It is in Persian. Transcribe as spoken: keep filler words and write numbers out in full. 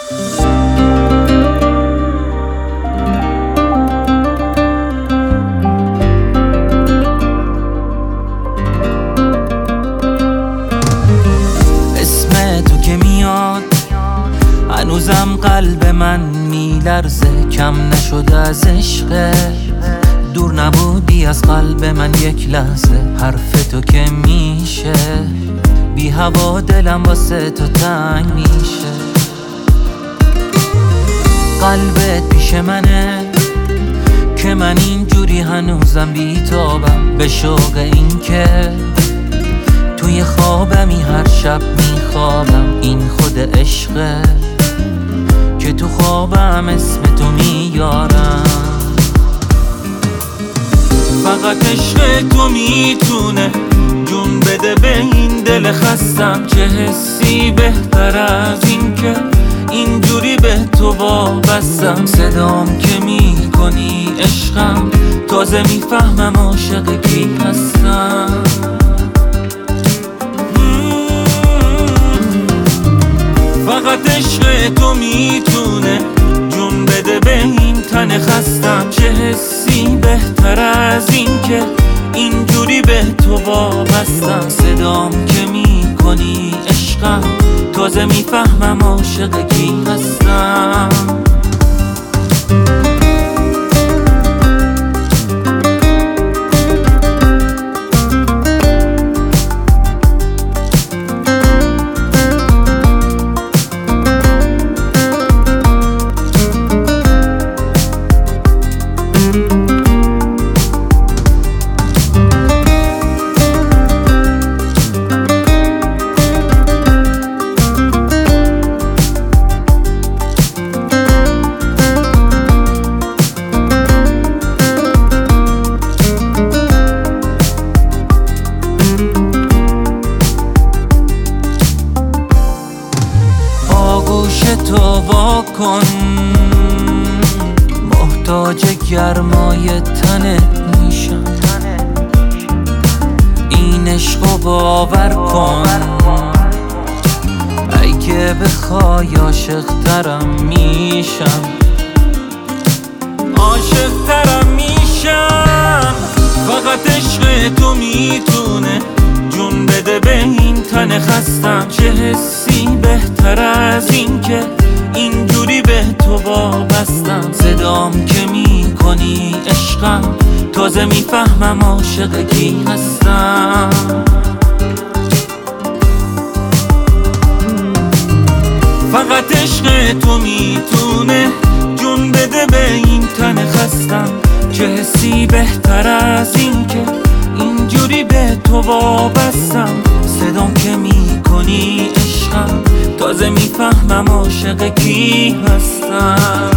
اسم تو که میاد هنوزم قلب من میلرزه، کم نشده از عشق. دور نبودی از قلب من یک لحظه، حرف تو که میشه بی هوا دلم واسه تو تنگ میشه. قلبت پیش منه که من اینجوری هنوزم بیتابم، به شوق این که توی خوابمی هر شب میخوابم. این خود عشقه که تو خوابم اسم تو میارم. فقط عشق تو میتونه جون بده به این دل خستم. چه حسی بهتر از این که اینجوری به تو وابستم. صدام که میکنی عشقم، تازه میفهمم عاشق کی هستم. فقط عشق تو میتونه جون بده به این تن خستم. چه حسی بهتر از این که اینجوری به تو وابستم. صدام که میکنی عشقم، تازه میفهمم عاشق کی هستم. آغوش تو واکن، محتاج گرمای تنت میشم. این عشقو باور کن، اگه بخوای عاشق ترم میشم. عاشق ترم میشم. فقط عشق تو میتونه جون بده به این تن خستم. چه حسی بهتر از این که اینجوری به تو وابستم. صدام که میکنی عشقم، تازه میفهمم عاشق کی هستم. فقط عشق تو میتونه جون بده به این تن خستم. چه حسی بهتر از این که اینجوری به تو وابستم. صدام که میکنی عشقم، تازه میفهمم عاشق کی هستم.